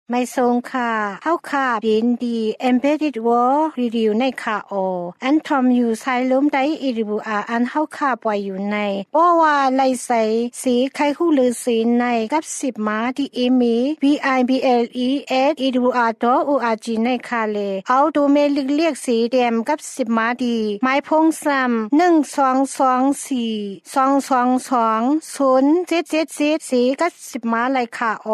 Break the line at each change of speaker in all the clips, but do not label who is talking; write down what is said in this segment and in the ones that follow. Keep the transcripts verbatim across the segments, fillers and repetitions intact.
ไม่ทรงค่ะเฮาค่ะยินดี Embedded World Review ในค่ะโออันทอมอยู่ไซล้มได้อีริบูอาอันเฮาค่ะปล่อยอยู่ในเพราะว่าไลใสสีไข่หูลือสีในกับสิบมาที่อีมี บี ไอ บี แอล อี เอส อี ดับเบิลยู อาร์ ดอท โอ อาร์ จี ในค่ะเลเอาดูเมลิกเรียกสีแดงกับสิบมาดีไม้พงซ้ำหนึ่ง สอง สอง สี่ สอง สอง สอง ศูนย์ เจ็ด เจ็ด เจ็ดสีกับสิบมาเลยค่ะโอ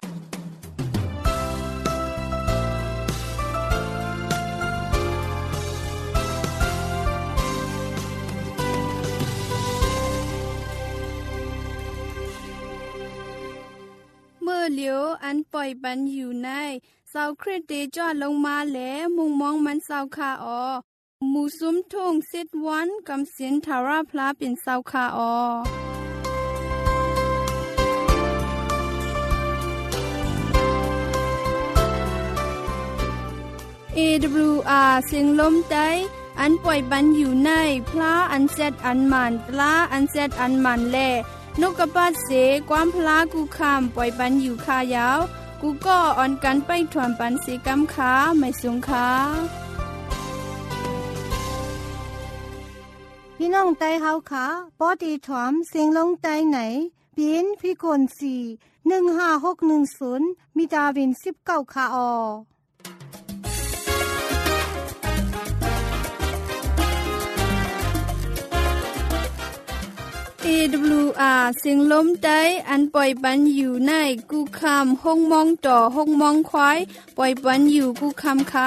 เมื่อเหลียวอันปล่อยปันอยู่ในเสาคริสเตจอดลงมาแล้วมุงมองมันเสาคาออหมู่ซุ้มทุ่งสิดวันกำสินทาราพลาเป็นเสาคาออ เอ ดับเบิลยู อาร์ เสียงลมใจอันปล่อยปันอยู่ในพลาอันเซตอันมันปลาอันเซตอันมันแลนกกระปาดเสความพลากูคามปล่อยปันอยู่คายาวกูก็อ่อนกันไปถ่วมปันเสกำขาไม่สูงขา
พี่น้องไต้เฮาค่ะปอดีถ่วมเสียงลงไต้ไหนปีนพี่คนสี่ หนึ่ง ห้า หก หนึ่ง ศูนย์มีดาวินสิบเก้าค่ะออ
เอ ดับเบิลยู อาร์ เสียงลมใจอันปล่อยปันอยู่ในกูคำห้องมองต่อห้องมองควายปล่อยปันอยู่กูคำค้า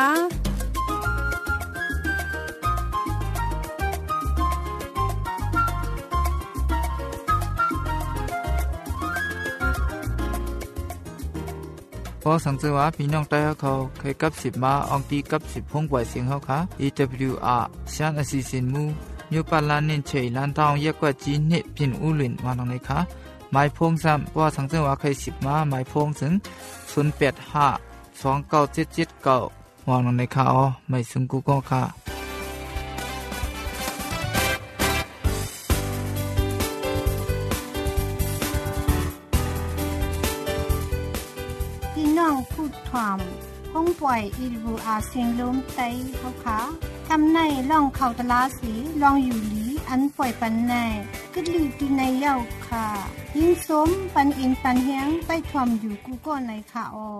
พอสังเกตว่าพี่น้องใต้เขาเคยกับสิบมาอองตีกับสิบพงปล่อยเสียงเขาค่ะ เอ ดับเบิลยู อาร์ ชานอสิสินมูมิวปาลานินเฉยลานทองเยกว่าจีนเนพินอุลินวานองในค่ะหมายพงซ้ำว่าสังเกตว่าเคยสิบมาหมายพงถึงศูนย์ แปด ห้า สอง เก้า เจ็ด เจ็ด เก้าวานองในค่ะอ๋อไม่ซึ่งกูก็ค่ะ
พี่น้องพูดถ่อมห้องปล่อยอีริบูอาเสียงลมไต้เฮาค่ะทำในล่องเขาตลาสีลองอยู่หลีอันปล่อยปันในกึดลีตีในเย้าค่ะยิ่งสมปันอินปันเฮียงไปถ่อมอยู่กูก็ในค่ะออ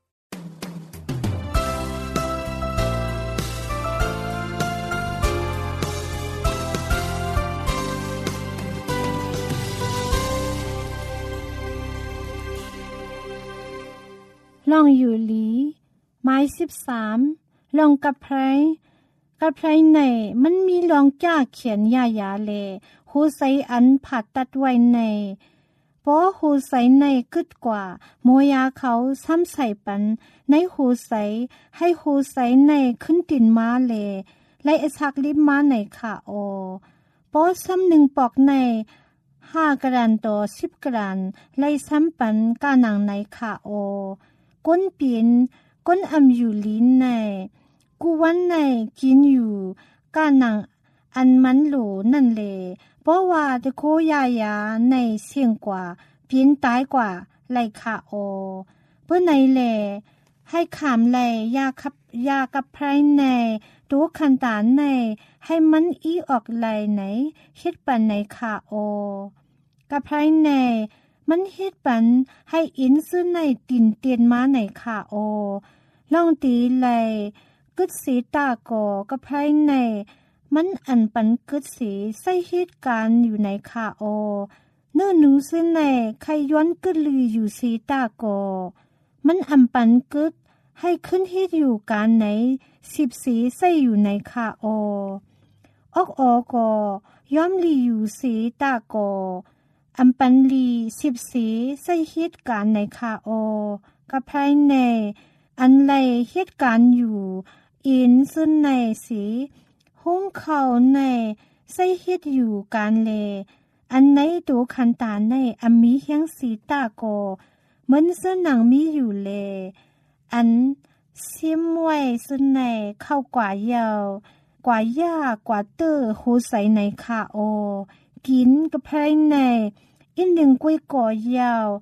ลองอยู่หลีไม้สิบสามลองกับไพรกับไพรในมันมีลองจ้าเขียนยายาเลหูใสอันผ่าตัดไว้ในเพราะหูใสในกึดกว่าโมยาเขาซ้ำใส่ปันในหูใสให้หูใสในขึ้นตินมาเลไล่อชักลิบมาในค่ะโอเพราะซ้ำหนึ่งปอกในห้ากระดานต่อสิบกระดานไล่ซ้ำปันกาหนังในค่ะโอก้นปีนก้นอำอยู่ลิ้นในกูวันในกินอยู่ก้าหนังอันมันโหลนั่นเลเพราะว่าตะโคยายาในเสี่ยงกว่าปีนตายกว่าไลค่ะโอเพื่อในแลให้ขามไลยาขับยากับไพรในตัวคันตานในให้มันอีออกไลไหนเฮ็ดปันในค่ะโอกับไพรในมันเฮ็ดปันให้อินซื้อในตินเตียนมาในค่ะโอลองตีไลกึดสีตาโกกับไพรในมันอันปันกึดสีใส่เหตุการณ์อยู่ในค่ะโอเนื้อหนูซื้อในใครย้อนกึดลืออยู่สีตาโกมันอันปันกึดให้ขึ้นเฮ็ดอยู่การไหนสิบสีใส่อยู่ในค่ะโอออกออกอย้อมลีอยู่สีตาโกอัมปันลีสิบสีใส่เหตุการณ์ในคาโอกับไพรในอันไลเหตุการณ์อยู่อินซึ่งในสีห้องเขาในใส่เหตุอยู่การเลอันในตัวคันตาในอันมีเฮียงสีตาโกเหมือนซึ่งหนังมีอยู่เลอันซิมไว้ซึ่งในเข้ากว่าเยาวกว่าย่ากว่าเตอร์โหใส่ในคาโอกินกับไพรในอินหนึ่งกล้วยก่อยาว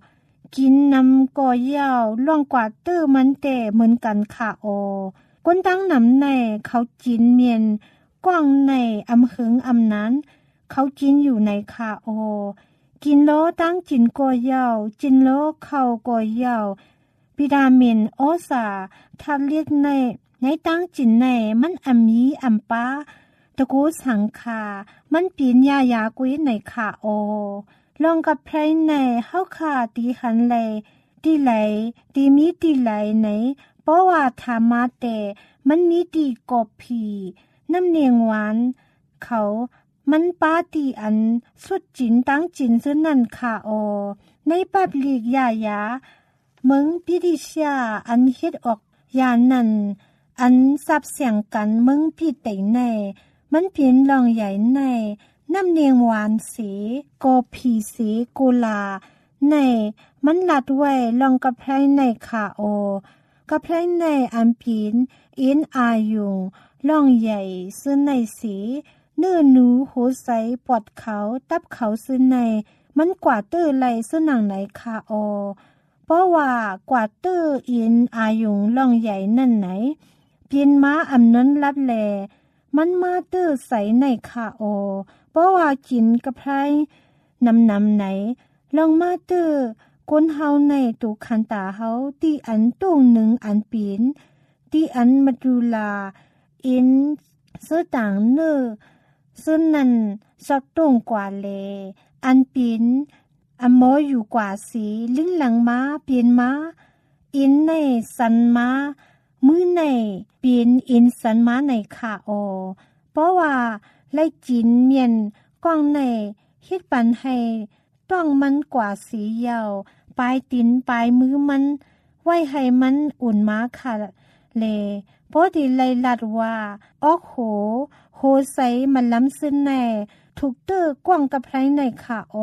กินนำก่อยาวล่องกว่าตื้อมันแต่เหมือนกันค่ะโอก้นตั้งนำในเขาจินเมียนกว้างในอำหึงอำนั้นเขากินอยู่ในค่ะโอกินโลตั้งจินก่อยาวจินโลเข้าก่อยาววิตามินโอซาทัดเลียดในในตั้งจินในมันอำมีอำป้าตะกูสังคามันปีนยายากุยในค่ะโอลองกับไพรในเฮาคาตีหันเลยตีไหลตีมีตีไหลในเพราะว่าธรรมะแต่มันมีตีกบผีน้ำเนียงหวานเขามันปาตีอันสุดจินตั้งจินซึ่งนั่นค่ะโอในปับลีกยายาเมืองพิดิชาอันเฮ็ดออกยานั่นอันซับเสียงกันเมืองพี่เตในมันเพียนลองใหญ่ในน้ำเนียงหวานสีโกผีสีกุลาในมันลัดไว้ลองกับไพรในค่ะโอกับไพรในอันปีนอินอายุงลองใหญ่ซึ่งในสีเนื้อหนูหูใสปวดเขาตับเขาซึ่งในมันกว่าตื้อไหลซึ่งหนังไหนค่ะโอเพราะว่ากว่าตื้ออินอายุงลองใหญ่นั่นไหนเพียนม้าอำนั้นลัดแลมันมาตื้อใสในค่ะโอเพราะว่ากินกับไพรนำนำไหนลองมาตื้อก้นเฮาในตูคันตาเฮาตีอันตุ้งหนึ่งอันปีนตีอันมาดูลาอินเสื้อต่างเนื้อซึ่งนั้นสอกตุ้งกว่าเลอันปีนอันโมอยู่กว่าสีลิ้นหลังม้าเปลี่ยนม้าอินในสันม้ามือในเปลี่ยนอินสันม้าในค่ะโอเพราะว่าไล่จินเมียนกว้างในฮิดปันให้ต้องมันกว่าสียาวปลายตินปลายมือมันไว้ให้มันอุ่นม้าค่ะเลเพราะที่ไล่ลัดว่าออกโหโหใสมันล้ำซึ้งแน่ถูกเตอร์กว้างกับไพรในค่ะโอ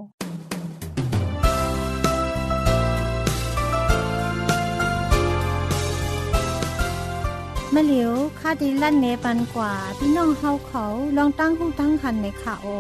มะเหลียวคาดีลั่นเนปันกว่าพี่น้องเฮาเขาลองตั้งหูตั้งหันในค่ะโอ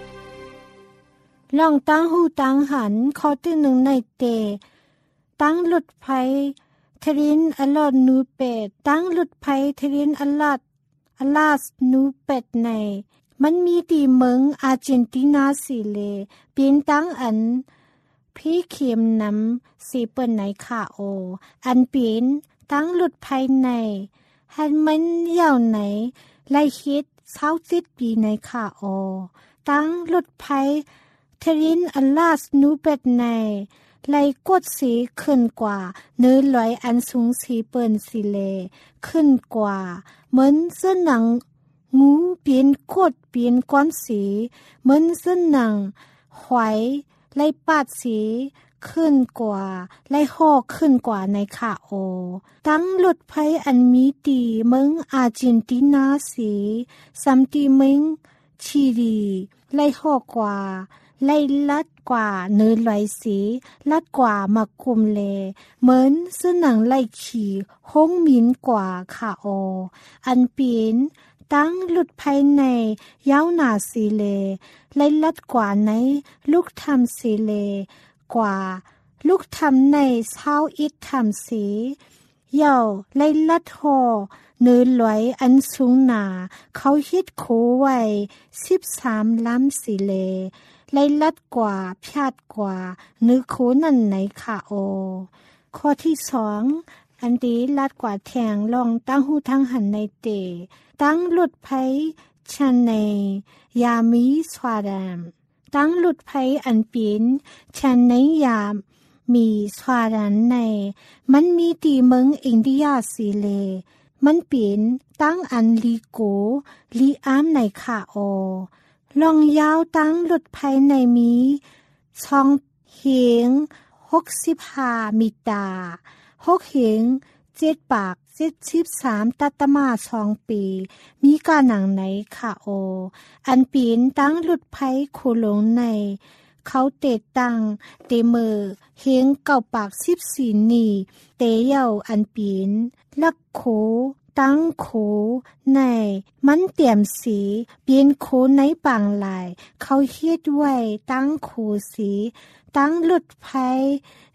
ลองตั้งหูตั้งหันข้อที่หนึ่งในเตตั้งหลุดไพทรินอลอดนูเป็ดตั้งหลุดไพทรินอลอดอลาสนูเป็ดในมันมีตีเมืองอาร์เจนตินาสิเลเป็นตั้งอันพี่เข็มนำสีเปิ้นในค่ะโออันเป็นตั้งหลุดไพในหันมันยาวไหนไล่คิดเศร้าติดปีในค่ะโอตั้งหลุดไพเทรินอลาสนูเป็ดในไล่กดสีขึ้นกว่าเนื้อลอยอันสูงสีเปิ้นสีเลขึ้นกว่าเหมือนเสื้อหนังงูเปลี่ยนกดเปลี่ยนก้อนสีเหมือนเสื้อหนังหอยไล่ปาดสีขึ้นกว่าไล่ห่อขึ้นกว่าในค่ะโอตั้งหลุดไพอันมีตีเมืองอาร์เจนตินาสีซัมตีเมืองชิลีไล่ห่อกว่าไล่ลัดกว่าเนื้อไหลสีลัดกว่ามาคุมเลเหมือนเสื้อหนังไล่ขี่ห้องมินกว่าค่ะโออันปีนตั้งหลุดภายในยาวหนาสีเลไล่ลัดกว่าในลูกทำสีเลกว่าลูกทำในเช้าอิดทำสียาวไล่ลัดหอเนื้อไหลอันสูงหนาเขาฮิดโคไว้สิบสามล้ำสีเลไล่ลัดกว่าพยาดกว่าเนื้อโคนั่นไหนค่ะโอข้อที่สองอันดีลัดกว่าแทงลองตั้งหูทั้งหันในเตตั้งหลุดไพชันในยามีสวาดามตั้งหลุดไพอันปีนชันในยามมีสวาดันในมันมีตีเมืองอินเดียสีเลมันปีนตั้งอันลีโกลีอามในค่ะโอลองยาวตั้งหลุดภายในมีช่องเหียงหกสิบห้ามิตาหกเหียงเจ็ดปากเจ็ดสิบสามตัตมาสองปีมีการหนังไหนค่ะโออันปีนตั้งหลุดไพโคลงในเขาเตะตังเตมือเหียงเก่าปากสิบสี่นีเตเย่าอันปีนลักโคตั้งโคในมันเตี่ยมสีเปลี่ยนโคในปางลายเขาเฮ็ดไว้ตั้งโคสีตั้งหลุดไพ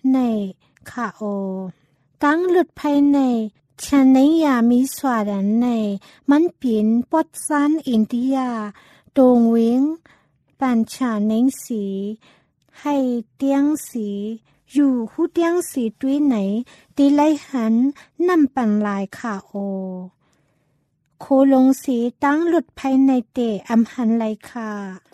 ในคาโอตั้งหลุดภายในฉันในยามีสวาดันในมันเป็นปอดซันอินเดียตรงเวงปัญชาเนงสีให้เตียงสีอยู่หูเตียงสีด้วยไหนตีไลหันนำปันลายขาโอโคลงสีตั้งหลุดภายในเตะอำหันไลค่ะ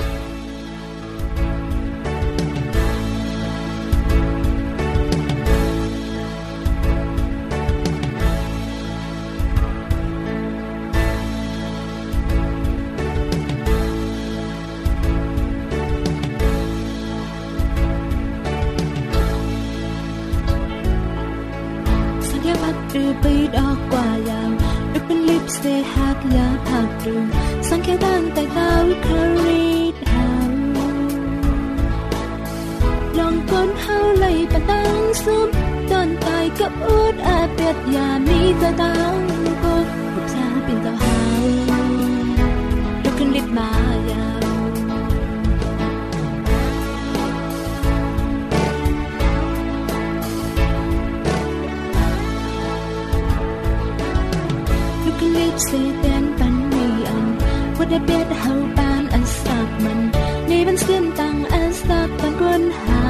ดูไปดอกกว่ายาวดูเป็นลิปสติกหักยาผักดูสังเกตตั้งแต่ดาวคารีดหาวลองก้นเฮาเลยปะตั้งซุปตอนตายกับอุดอาเปียดยามีตะตั้งก็ผู้ชายเป็นตาหาวดูขึ้นลิปมายาวเสเตียนปันมีอันว่าได้เบียดเฮาปานอันสักมันนี่มันเสียนตังอันสักตังก้นเฮา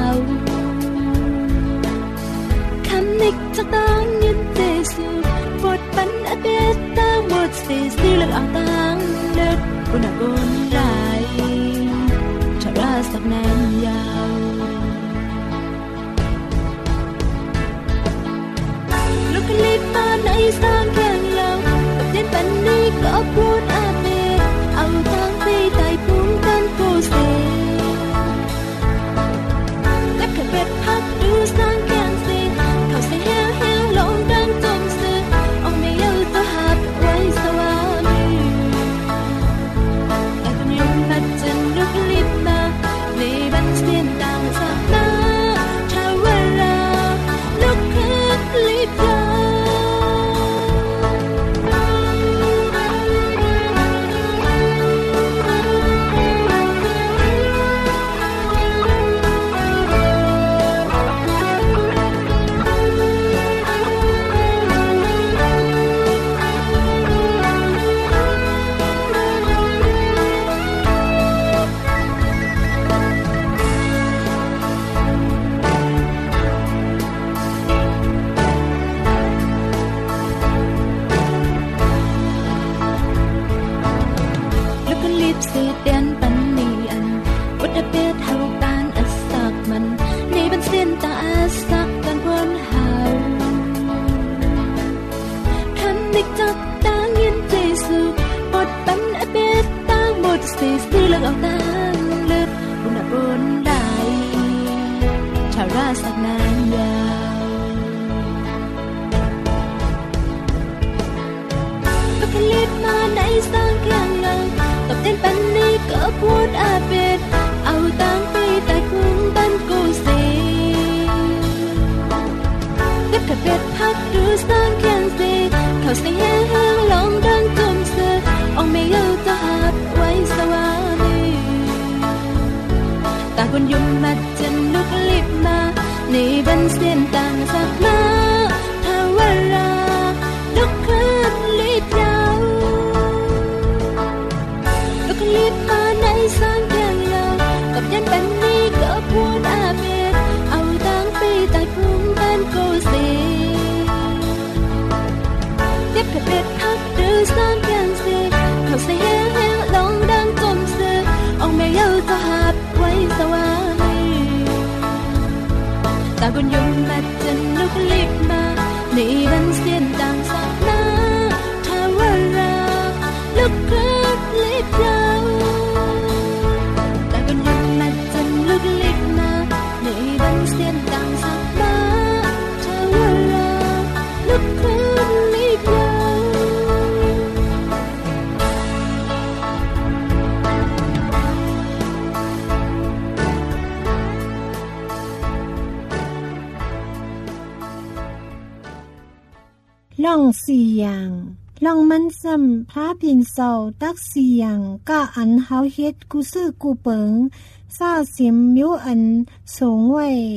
คำนิกจากตังยินเตสูบทปันอเบียดตังบทเสสีเลือกเอาตังเลือดกุนกุนไหลชาราสักแนนยาวลูกลิบมาในสร้างแข่งเราเล่นปันนี้ก็พูดอาเมดเอาทางไปไต่พุ่งกันโกเซและแค่เป็ดพักดูสร้างแข่งสิเขาใส่แห้งแห้งลงดังจมซื้อเอาไม่เอาตัวหักไว้สวามีแต่คนยังมาจนลูกลิบมาในบันเสียนต่างจากมาชาวเวลาลูกคือลิบยาพูดอาเบ็ดเอาตังไปแต่คุ้งตันกูเซเล็บกระเป็ดพักดูสร้างแข่งเซเขาใส่แห้งแห้งลองดังจมเสือออกไม่เอาตาหัดไว้สวามีตาคนยุ่มมัดจนลุกลิบมาในบันเส้นต่างสักมาถ้าเวลาลุกขึ้นลิบยาวลุกลิบมาในสร้างแข่งยาวกับยันปันนี้ก็พูดอาเบ็ดเอาตังไปไต่พุ่งตันกูเซเล็บกระเป็ดพักดูสร้างแข่งเซเขาใส่แห้งแห้งลองดังจมเสือออกไม่เอาตัวหัดไว้สวามีตาคนยุ่มมัดจนลุกลิบมาในบันเสียนต่างสักนาถ้าเวลาลุกขึ้นลิบยาวตาคนยุ่มมัดจนลุกลิบมาในบันเสียนต่างสักนาถ้าเวลาลุกขึ้นลิบยาวล่องเสียงล่องมันซ้ำพระพินเศร้าตักเสียงก้าอันเฮาเฮ็ดกูซื้อกูเปิงซาสิมมิวอันสูงไว้อ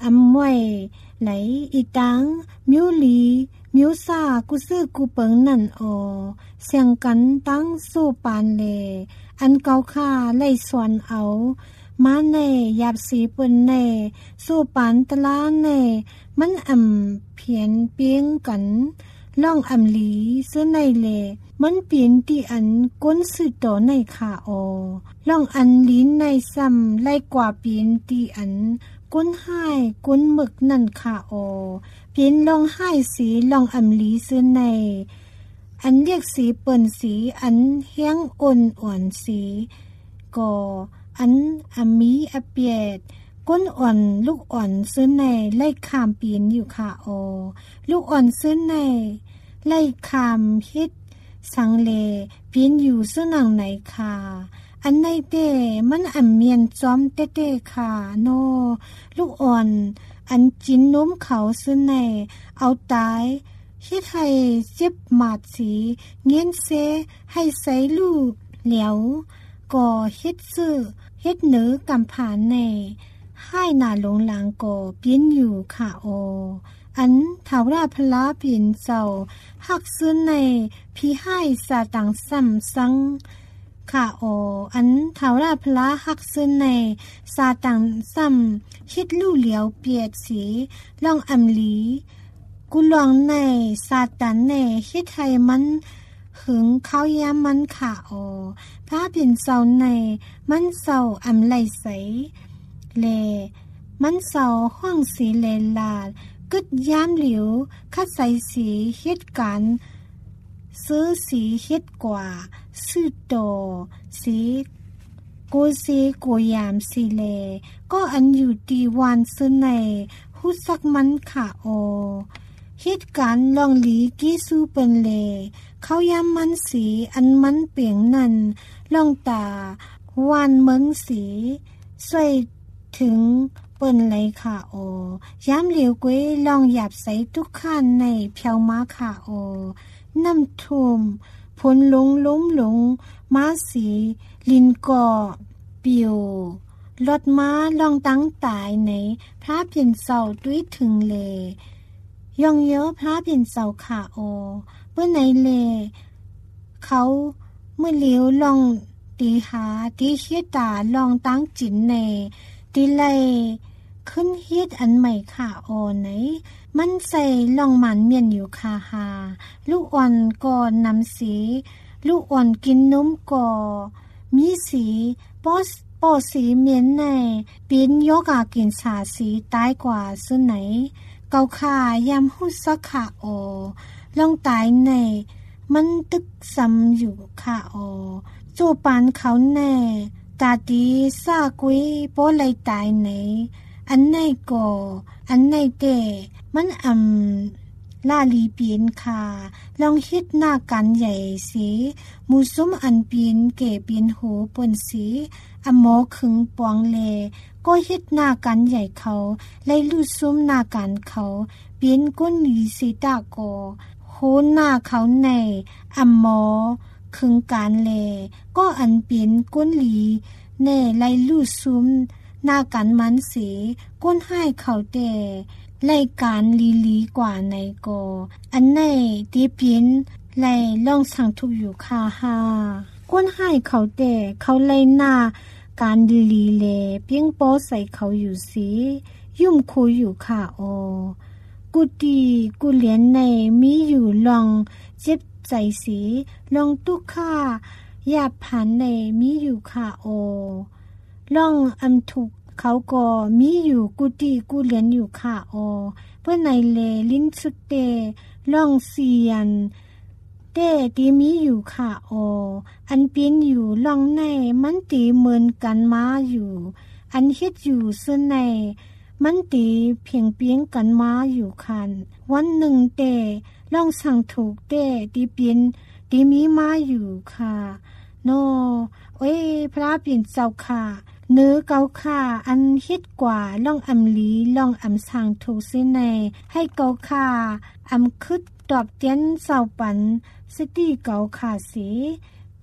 อำมวยไหลอีตังมิวหลีมิวซากุซึกูเปิงนั่นออเสียงกันตั้งสู้ปานเลอันเกาค่าไล่สวนเอามาในหยาบสีเปิ้นในสู้ปานตะลาในมันอำเพียนเปียงกันล่องอำหลีซื้อในเลมันเปลี่ยนที่อันก้นสือต่อในขาออล่องอันลิ้นในซ้ำไล่กว่าเปลี่ยนที่อันก้นห้ายก้นหมึกนั่นขาออเปลี่ยนล่องห้ายสีล่องอำหลีซื้อในอันเรียกสีเปิ้นสีอันเฮียงอ่อนอ่อนสีก็อันอมีอเปียดก้นอ่อนลูกอ่อนซื้อในไล่ขามเปลี่ยนอยู่ขาออลูกอ่อนซื้อในไล่ขามเฮ็ดสังเลเปลี่ยนอยู่ซึ่งหนังไหนค่ะอันในเต้มันอ่ำเมียนจอมเต้เต้ค่ะโนลูกอ่อนอันจินน้มเขาซึ่งในเอาตายเฮ็ดให้เจ็บหมาดสีเงี้ยนเซให้ใส่ลูกเหลียวก่อเฮ็ดซื้อเฮ็ดเหนือกำผ่านในให้หน้าหลงหลังก่อเปลี่ยนอยู่ค่ะโออันถาวราพลาเปลี่ยนเจ้าหักซื้อในพี่ให้สาตังซ้ำซังค่ะโออันถาวราพลาหักซื้อในสาตังซ้ำคิดลู่เหลียวเปียดสีล่องอำลีกุลองในซาตันในคิดให้มันหึงเขายามมันค่ะโอพระเปลี่ยนเจ้าในมันเจ้าอำไหลใสเลมันเจ้าห้องสีเลลาดกึดยามเหลียวคัดใส่สีเฮ็ดกันซื้อสีเฮ็ดกว่าซื้อโตสีกูสีกูยามสีเลก็อันอยู่ดีวันซื้อในหูสักมันค่ะโอเฮ็ดกันลองหลีกี้สู้เป็นเลเขายามมันสีอันมันเปียงนั่นลองตาวานเมืองสีสวยถึงเปิ้นไหลค่ะโอยามเหลียวกวยลองหยับใส่ทุกขั้นในเพียวม้าค่ะโอน้ำท่วมพลลงล้มลงม้าสีลินก่อปิวรถม้าลองตั้งตายในพระเปลี่ยนเสาด้วยถึงเลยย่องเยอะพระเปลี่ยนเสาค่ะโอเปิ้นไหนเลเขาเมื่อเหลียวลองตีหาตีเฮ็ดตาลองตั้งจินในตีไลขึ้นเฮ็ดอันใหม่ค่ะโอไหนมันใส่ลองหมันเมียนอยู่ค่ะหาลูกอ่อนก่อนนำสีลูกอ่อนกินนมก่อมีสีปอสปอสีเมียนในเป็นโยกากินสาสีตายกว่าซึ่งไหนเกาค่ายามหุสักค่ะโอลองตายในมันตึกซ้ำอยู่ค่ะโอจูปานเขาแน่ตาดีซากุยโปไลตายไหนอันไหนก่ออันไหนเตมันอำลาลีเปียนค่ะลองคิดหน้ากันใหญ่สีมูซุมอันเปียนเก๋เปียนหูปนสีอหมอขึงปวงเลก็คิดหน้ากันใหญ่เขาไล่ลู่ซุมหน้ากันเขาเปียนก้นหลีสีตาโกโหหน้าเขาในอหมอขึงการเลก็อันเปียนก้นหลีแน่ไล่ลู่ซุมหน้ากันมันสีก้นให้เขาแต่ไล่การลีลีกว่าในโกอันในตีเปียนไล่ล่องสั่งทุกอยู่ค่ะฮาก้นให้เขาแต่เขาไล่หน้าการลีลีเลเพียงโป้ใส่เขาอยู่สียุ่มคุยอยู่ค่ะโอกูดีกูเลียนในมีอยู่ลองเจ็บใจสีลองตุกค่าหยาบผันในมีอยู่ค่ะโอลองอำถูกเขาก็มีอยู่กูดีกูเลียนอยู่ค่ะโอเพื่อในเลลิ้นสุดเตลองเสียนเต้ตีมีอยู่ค่ะโออันเปลี่ยนอยู่ลองในมันตีเหมือนกันมาอยู่อันเฮ็ดอยู่ซึ่งในมันตีเพียงเปียงกันมาอยู่คันวันหนึ่งเต้ลองสั่งถูกเต้ตีเปลี่ยนตีมีมาอยู่ค่ะโนเอ้ยพระเปลี่ยนเจ้าค่ะเนื้อเกาค่ะอันฮิตกว่าล่องอำลีล่องอำสั่งถูกสิในให้เกาค่ะอำคึดตอบเตียนเสาปันสตีเกาค่ะสี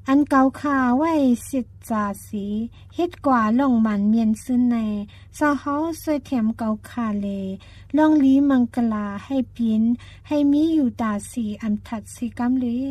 อันเกาคาไว้สิทจาสีเฮ็ดกว่าลองมันเมียนซึนในสาเฮาสวยแถมเกาคาเลลองลีมังกลาให้ปินให้มีอยู่ตาสีอันทัดสีกำเลย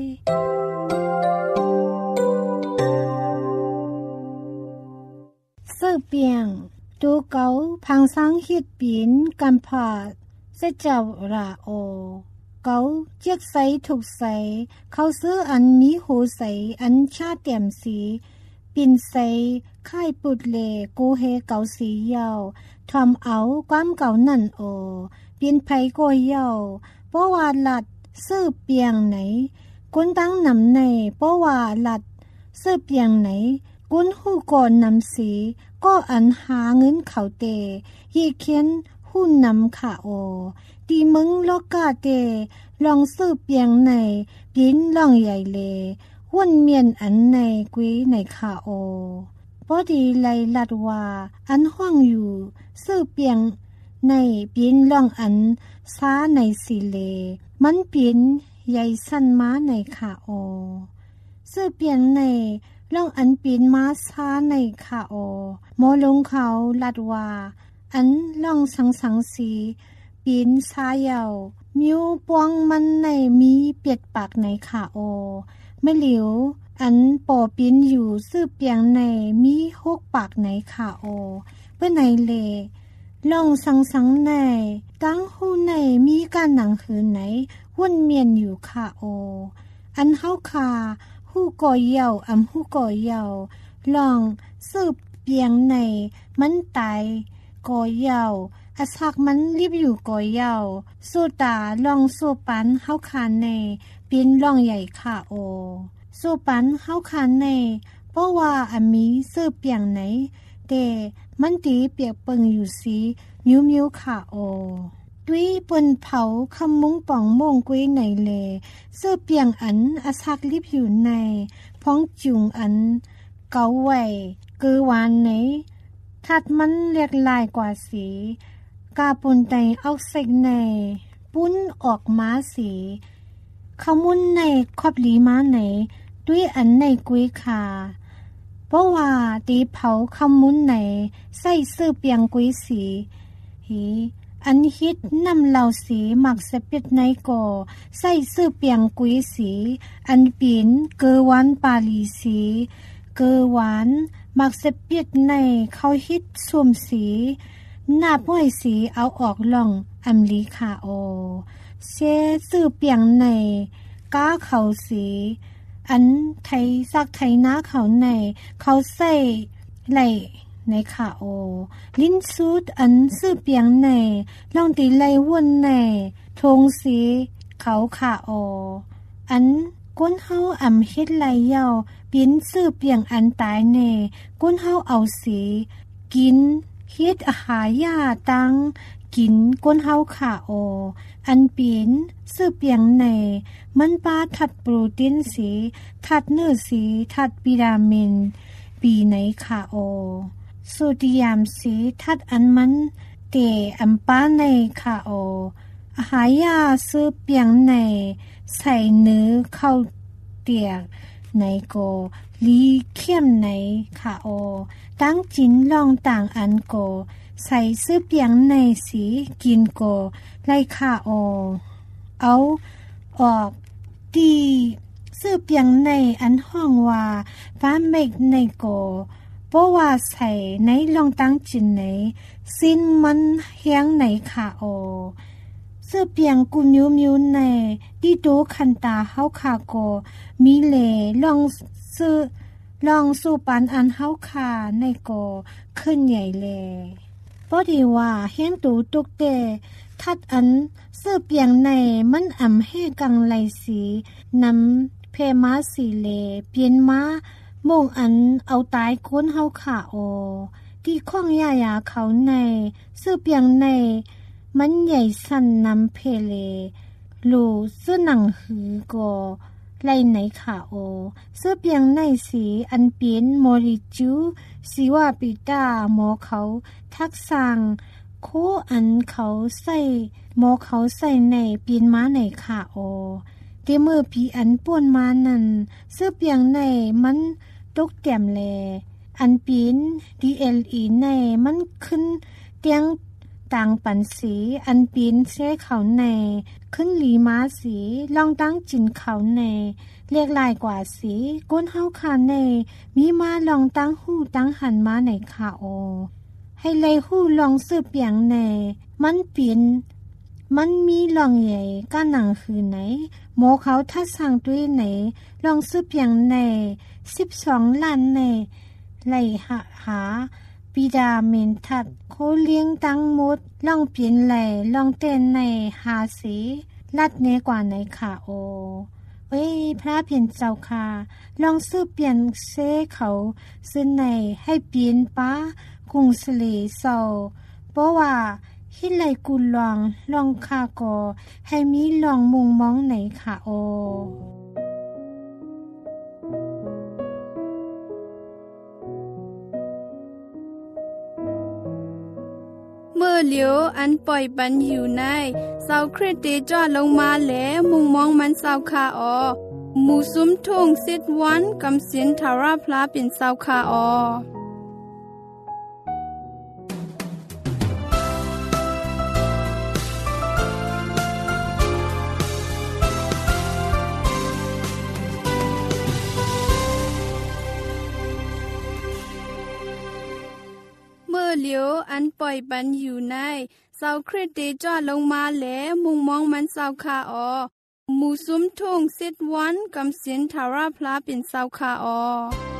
เสื้อเปียงดูเกาพังสังฮิดปินกันผาเสเจ้าราโอเกาเจียกใสถูกใสเขาซื้ออันมีหูใสอันชาเตี่ยมสีปินใสค่ายปุดเลกูเฮเกาสียาวทอมเอาความเก่านั่นโอปินไผโกยยาวเพราะว่าหลัดซื้อเปียงไหนกุนตั้งนำในเพราะว่าหลัดซื้อเปียงไหนกุนหูก่อนนำสีก็อันหาเงินเขาเตยีเขียนหุ้นนำขาโอดีมึงโลกาเตลองซื้อเปียงในปินล่องใหญ่เลวุ่นเมียนอันในกุยในขาโอพอดีไลลัดว่าอันห้องอยู่ซื้อเปียงในปินล่องอันซาในสิเลมันปินใหญ่สั้นม้าในขาโอซื้อเปียงในล่องอันปินม้าซาในขาโอโมลงเขาลัดว่าอันล่องสังสังสีปินซาเยามิวปวงมันในมีเปียดปากในขาโอไม่เหลียวอันปอปินอยู่ซื้อเปียงในมีหกปากในขาโอเพื่อในเลล่องสังสังในตั้งหูในมีการหนังหืนไหนวุ่นเมียนอยู่ขาโออันเฮาคาหูก่อยเยาอำหูก่อยเยาลองซื้อเปียงในมันตายก่อยเยาอาศักมันรีบอยู่ก่อยเยาสู้ตาลองสู้ปันเฮาคานในปินล่องใหญ่ขาโอสู้ปันเฮาคานในเพราะว่าอามีซื้อเปียงไหนแต่มันตีเปียกเปิงอยู่สีมิวมิวขาโอด้วยปนเผาคำมุงป่องโมงกุ้ยในเลเสื้อเปียงอันอาศักรีบอยู่ในพ้องจุงอันเกาไว้เกือวานไหนทัดมันเรียกลายกว่าสีกาปนไตเอาเสกในปุ้นออกมาสีขมุนในครอบหลีมาไหนด้วยอันในกุ้ยขาเพราะว่าตีเผาขมุนในใส่เสื้อเปียงกุ้ยสีหีอันฮิตนำเหล่าสีหมักสะปิดในก่อใส่เสื้อเปียงกุ้ยสีอันปีนเกอหวานปาลีสีเกอหวานหมักสะปิดในเขาฮิตสวมสีหน้าป้อยสีเอาออกล่องอำลีคาโอเซซื้อเปียงในก้าเขาสีอันไทยซักไทยหน้าเขาในเขาใส่ไหลในขาโอลิ้นซูดอันซื้อเปียงในล่องตีไหลวนในทงสีเขาขาโออันก้นเฮาอ่ำเฮ็ดไหลยาวปิ้นซื้อเปียงอันตายในก้นเฮาเอาสีกินเฮ็ดอาหารยาตังกินก้นเฮาขาโออันปีนซื้อเปียงในมันปาทัดโปรตีนสีทัดเนื้อสีทัดวิตามินปีในขาโอโซเดียมสีทัดอันมันเตอัมปาในขาโออาหารยาซื้อเปียงในใส่เนื้อเข้าเตียกในโกลีเข้มในขาโอตั้งจินลองต่างอันโกใส่ซื้อเปียงในสีกินโกไล่ขาโอเอาออกตีซื้อเปียงในอันห้องว่าฟ้าเมกในโกเพราะว่าใส่ในลองตั้งจินในสิ้นมันเฮียงในขาโอเสื้อเปียงกุมิวมิวในดีโตคันตาเฮาคาโกมีเลลองซื้อลองสู่ปันอันเฮาคาในโกขึ้นใหญ่เลพอดีว่าเฮียงตูตุกเตทัดอันเสื้อเปียงในมันอ่ำให้กังไหลสีนำเพมาสีเลเปลี่ยนมาโมงอันเอาตายก้นเฮาขาโอที่ข้องยายาเขาในเสื้อเปียงในมันใหญ่สั่นนำเพเลลูเสื้อหนังหือก็ไล่ไหนขาโอเสื้อเปียงในสีอันเปียนโมริจูสีว่าปิตาหมอเขาทักสั่งโคอันเขาใส่หมอเขาใส่ในเปียนม้าในขาโอเกเมื่อผีอันป่วนมานั่นเสื้อเปียงในมันตกแต้มแลอันปีน ดี แอล อี ในมันขึ้นเตียงต่างปันสีอันปีนเสเขาในขึ้นหลีม้าสีลองตั้งจินเขาในเรียกลายกว่าสีก้นเฮาคาในมีมาลองตั้งหู้ตั้งหันมาในขาโอให้เลยหู้ลองเสื้อเปียงในมันปีนมันมีลองใหญ่ก้าหนังคือไหนโมเขาทัดสั่งด้วยไหนลองซื้อเพียงในสิบสองล้านในไหลหาหาปิดาเมนทัดโคเลี้ยงตั้งมดลองเปลี่ยนไหลลองเต้นในหาสีลัดเนกว่าในขาโอเอ้ยพระเพียนเจ้าค่ะลองซื้อเปลี่ยนเซเขาซื้อในให้เปลี่ยนป้ากุงสลีเศร้าเพราะว่าฮิไลกุลองลองคาโกให้มีลองมุงมองไหนค่ะโอ
เมื่อเหลียวอันปล่อยปันอยู่ในเสาคริสเตจอดลงมาแล้วมุงมองมันเสาคาออหมู่ซุ้มทุ่งสิดวันกำสินทาราพลาเป็นเสาคาออเหลียวอันปล่อยปันอยู่ในเสาคริสเตจอดลงมาแล้วมุงมองมันเสาคาออหมู่ซุ้มทุ่งสิดวันกำสินทาราพลาเป็นเสาคาออ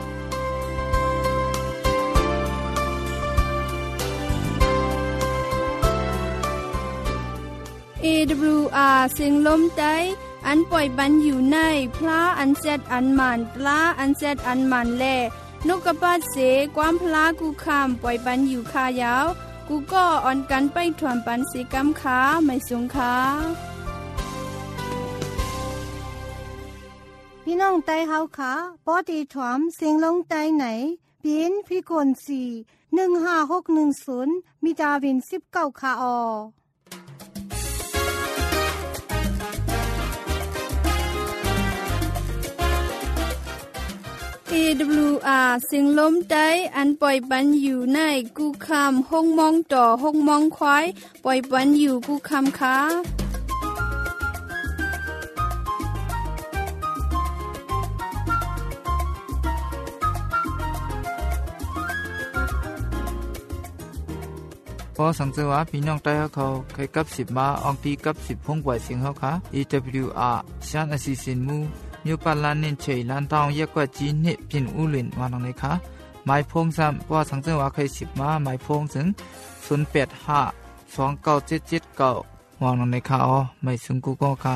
เอ ดับเบิลยู อาร์ เสียงลมใต้อันปล่อยปันอยู่ในพลาอันเซดอันมันปลาอันเซดอันมันแลนกกระปาดเสความพลากูคำปล่อยปันอยู่คายาวกูก็อ่อนกันไปถ่วมปันสีกำขาไม่สูงขา
พี่น้องไต้เฮาค่ะปอตีถ่วมเสียงลงใต้ไหนปีนพี่กนสี่หนึ่งห้าหกหนึ่งศูนย์มีดาวินสิบเก้าคาออ
เอ ดับเบิลยู อาร์ เสียงลมใต้อันปล่อยปันอยู่ในกูคำห้องมองต่อห้องมองควายปล่อยปันอยู่กูคำค้า
พอสังเกตว่าพี่น้องใต้เขาเคยกับสิบมาอองตีกับสิบพงปล่อยเสียงเขาค่ะ เอ ดับเบิลยู อาร์ ชันอสิสินมูมิวปาลานนินเฉยลานทองเยกว่าจีนเนพินอูลินวานองเลยค่ะหมายพงซ้ำว่าสังเกตว่าเคยสิบมาหมายพงถึงศูนย์แปดห้าสองเก้าเจ็ดเจ็ดเก้าวานองเลยค่ะอ๋อไม่ซึ่งกูก็ค่ะ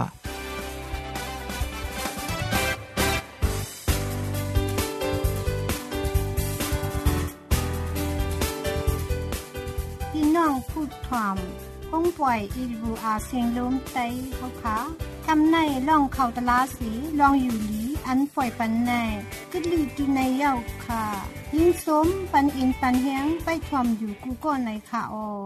พี่น้องพูดความคงปล่อย เอ ดับเบิลยู อาร์ เสียงลมใต้เฮาค่ะทำในล่องเขาตลาสีลองอยู่หลีอันปล่อยปันในกึดลือดูในเย้าค่ะยิ่งสมปันอินปันแห้งไปทวมอยู่กูก็ในค่ะออ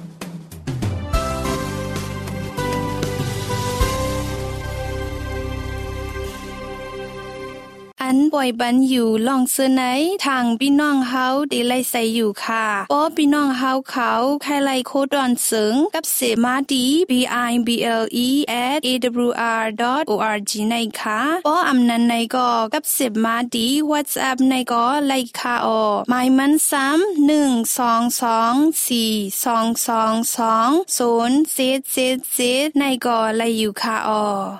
อันปล่อยบันอยู่ลองเสื้อไหนทางพี่น้องเฮาได้ไล่ใส่อยู่ค่ะป้อพี่น้องเฮาเขาใครไล่โคดอนเสิงกับเสมาดี บี ไอ บี แอล อี แอท เอ ดับเบิลยู อาร์ ดอท โอ อาร์ จี ในค่ะป้ออำนันในก็กับเสมาดี WhatsApp ในก็ไล่ค่ะออหมายมันซ้ำหนึ่ง สอง สอง สี่ สอง สอง สอง ศูนย์ เจ็ด เจ็ด เจ็ดในก็ไล่อยู่ค่ะออ